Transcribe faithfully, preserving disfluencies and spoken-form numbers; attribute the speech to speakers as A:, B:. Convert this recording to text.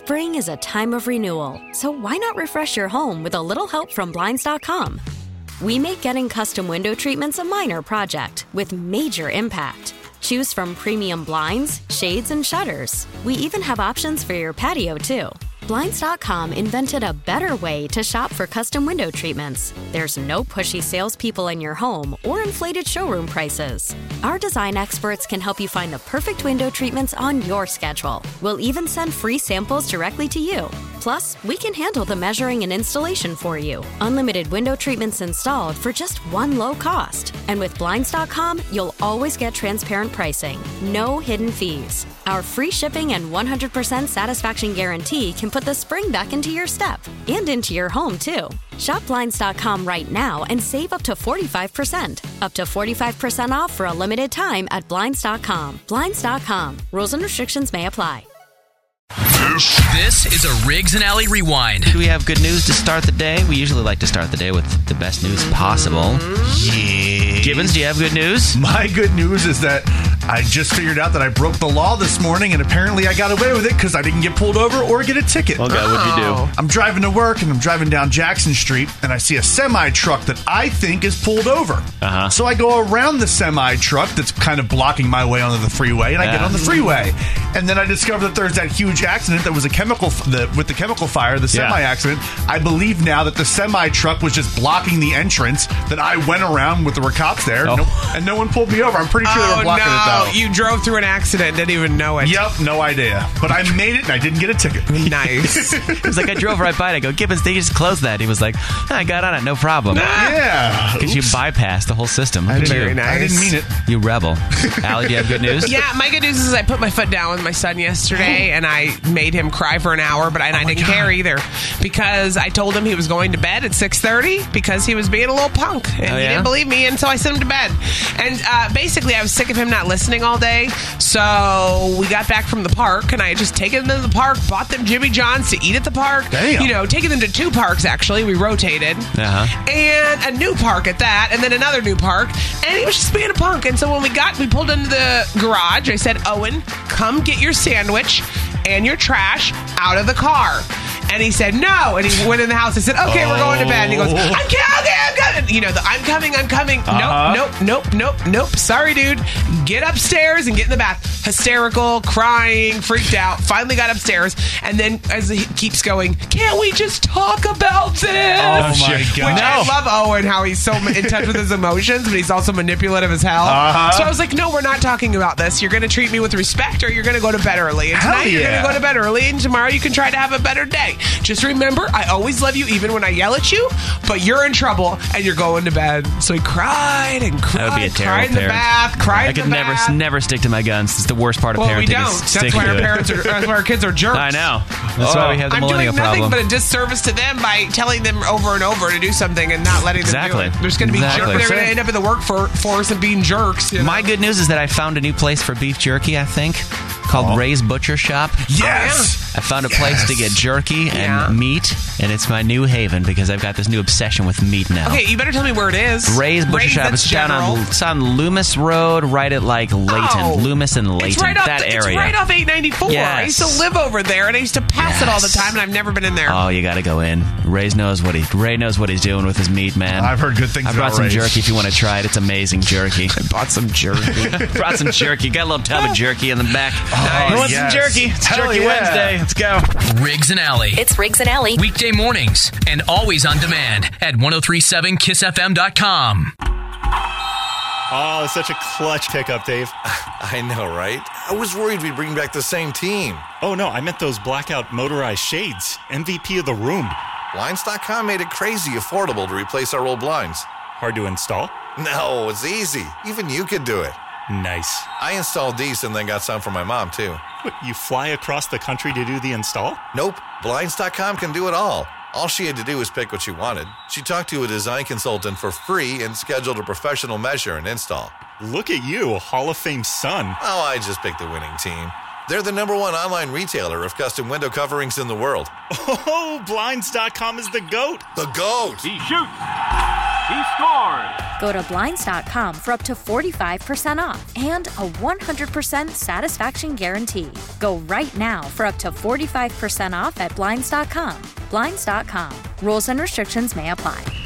A: Spring is a time of renewal, so why not refresh your home with a little help from Blinds dot com? We make getting custom window treatments a minor project with major impact. Choose from premium blinds, shades, and shutters. We even have options for your patio, too. Blinds dot com invented a better way to shop for custom window treatments. There's no pushy salespeople in your home or inflated showroom prices. Our design experts can help you find the perfect window treatments on your schedule. We'll even send free samples directly to you. Plus, we can handle the measuring and installation for you. Unlimited window treatments installed for just one low cost. And with Blinds dot com, you'll always get transparent pricing. No hidden fees. Our free shipping and one hundred percent satisfaction guarantee can put the spring back into your step and into your home, too. Shop Blinds dot com right now and save up to forty-five percent. Up to forty-five percent off for a limited time at Blinds dot com. Blinds dot com. Rules and restrictions may apply.
B: This is a Riggs and Alley Rewind.
C: Do we have good news to start the day? We usually like to start the day with the best news possible.
D: Yeah.
C: Gibbons, do you have good news?
D: My good news is that I just figured out that I broke the law this morning, and apparently I got away with it because I didn't get pulled over or get a ticket.
C: Okay, oh. What'd you do?
D: I'm driving to work, and I'm driving down Jackson Street, and I see a semi-truck that I think is pulled over. Uh-huh. So I go around the semi-truck that's kind of blocking my way onto the freeway, and I
C: yeah.
D: get on the freeway. And then I discover that there's that huge accident that was a chemical, f- the, with the chemical fire, the semi-accident. I believe now that the semi-truck was just blocking the entrance, that I went around with there were cops there,
C: oh.
D: no, and no one pulled me over. I'm pretty sure
E: oh,
D: they were blocking
E: no.
D: it, though.
E: You drove through an accident, didn't even know it.
D: Yep, no idea. But I made it, and I didn't get a ticket.
E: Nice.
C: It was like, I drove right by it. I go, Gibbons, they just closed that. He was like, oh, I got on it, no problem.
D: Yeah.
C: Because you bypassed the whole system. Look
D: I
C: at
D: didn't,
C: you.
E: Very nice.
D: I didn't mean it.
C: You rebel. Allie, do you have good news?
E: Yeah, my good news is I put my foot down with my son yesterday, and I made him cry for an hour, but I, and I
D: Oh my
E: didn't
D: God.
E: care either because I told him he was going to bed at six thirty because he was being a little punk, and
C: Oh,
E: he
C: yeah?
E: didn't believe me, and so I sent him to bed. And uh, basically, I was sick of him not listening all day, so we got back from the park, and I had just taken them to the park, bought them Jimmy John's to eat at the park.
D: Damn.
E: You know, taking them to two parks, actually. We rotated.
C: Uh-huh.
E: And a new park at that, and then another new park, and he was just being a punk. And so when we got, we pulled into the garage, I said, Owen, come get your sandwich and your trash out of the car. And he said, no. And he went in the house. I said, okay, we're going to bed. And he goes, I'm coming, okay, I'm coming. You know, the I'm coming, I'm coming.
D: Uh-huh.
E: Nope, nope, nope, nope, nope. Sorry, dude. Get upstairs and get in the bath. Hysterical, crying, freaked out. Finally got upstairs. And then as he keeps going, can't we just talk about this?
D: Oh, my
E: Which
D: God.
E: I love Owen, how he's so in touch with his emotions, but he's also manipulative as hell.
D: Uh-huh.
E: So I was like, no, we're not talking about this. You're going to treat me with respect, or you're going to go to bed early. And
D: Hell
E: tonight you're
D: yeah.
E: going to go to bed early, and tomorrow you can try to have a better day. Just remember, I always love you even when I yell at you, but you're in trouble and you're going to bed. So he cried and cried.
C: That would be a
E: cried
C: terrible
E: in the
C: parent.
E: bath, cried
C: I
E: in
C: could
E: the
C: never,
E: bath.
C: never stick to my guns. It's the worst part of
E: Well, we
C: parenting.
E: don't.
C: Is
E: That's
C: sticking
E: why our
C: to it.
E: parents are. That's why our kids are jerks.
C: I know. That's why we have the
E: I'm
C: millennial
E: doing nothing
C: problem.
E: but a disservice to them by telling them over and over to do something and not letting them
C: Exactly.
E: do it. There's going to be
C: Exactly.
E: jerks. They're going to end up in the workforce and being jerks. You know?
C: My good news is that I found a new place for beef jerky, I think, called
D: Oh.
C: Ray's Butcher Shop.
D: Yes.
C: I found a place to get jerky and
E: Yeah.
C: meat, and it's my new haven because I've got this new obsession with meat now.
E: Okay, you better tell me where it is.
C: Ray's Butcher Shop.
E: that's
C: It's down on,
E: general.
C: it's on Loomis Road, right at like Layton.
E: Oh.
C: Loomis and Layton,
E: It's right off.
C: that
E: the,
C: area.
E: It's right off eight ninety-four. I used
C: Yes.
E: to live over there, and I used to pass it all the
C: Yes.
E: time, and I've never been in there.
C: Oh, you got to go in. Ray knows what he Ray knows what he's doing with his meat, man.
D: I've heard good things
C: I brought
D: about
C: some
D: Ray's.
C: jerky if you want to try it. It's amazing jerky.
E: I bought some jerky.
C: brought some jerky. Got a little tub of jerky in the back.
D: Oh,
C: Who wants
D: yes.
C: some jerky? It's
D: Hell
C: Jerky
D: yeah.
C: Wednesday. Let's go.
B: Riggs and Alley.
A: It's Riggs and Alley.
B: Weekday mornings and always on demand at ten thirty-seven kiss f m dot com.
F: Oh, such a clutch pickup, Dave.
G: I know, right? I was worried we'd bring back the same team.
F: Oh, no, I meant those blackout motorized shades. M V P of the room.
G: Blinds dot com made it crazy affordable to replace our old blinds.
F: Hard to install?
G: No, it's easy. Even you could do it.
F: Nice.
G: I installed these and then got some for my mom, too.
F: What, you fly across the country to do the install?
G: Nope, Blinds dot com can do it all. All she had to do was pick what she wanted. She talked to a design consultant for free and scheduled a professional measure and install.
F: Look at you, Hall of Fame son.
G: Oh, I just picked the winning team. They're the number one online retailer of custom window coverings in the world.
F: Oh, Blinds dot com is the GOAT.
G: The GOAT!
H: He shoots. He scores.
A: Go to Blinds dot com for up to forty-five percent off and a one hundred percent satisfaction guarantee. Go right now for up to forty-five percent off at Blinds dot com. Blinds dot com. Rules and restrictions may apply.